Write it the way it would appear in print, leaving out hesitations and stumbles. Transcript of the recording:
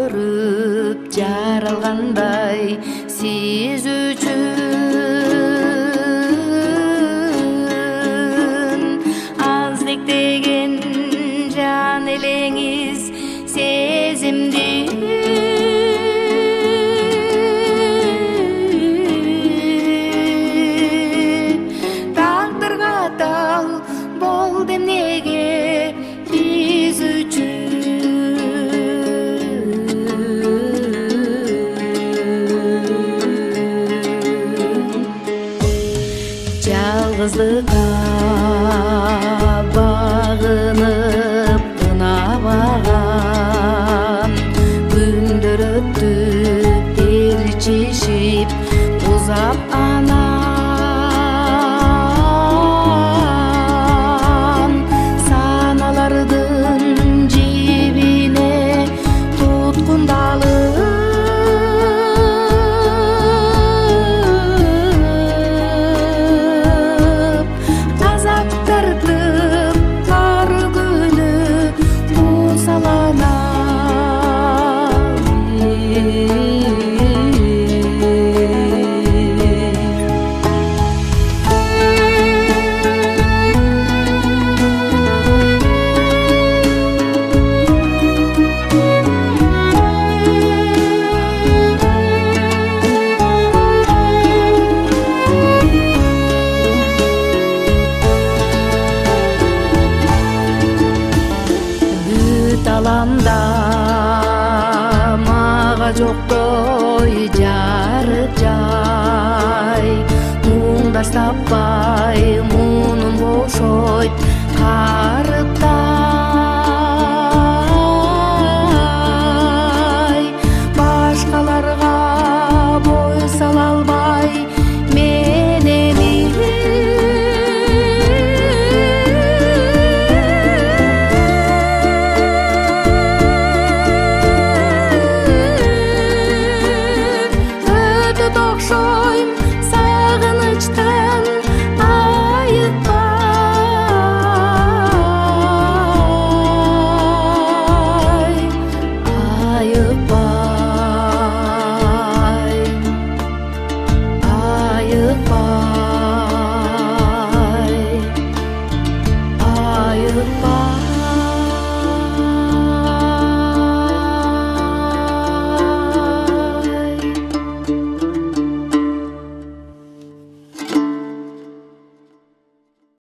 көрүп жаралгандай сиз үчүн аздектеген жан элеңиз сезимди тагдырга так болду эмнеге биз жалгыздыкка багынып тынабаган күндөр өттү ээрчишип узап анан саналардын жибине туткундалып аланда мага жоктой жарык жай муңдаш таппай мунум бошойт карыптай башкаларга бой сала албай мен эми окшойм сагынычтан айыкпай айыкпай айыкпай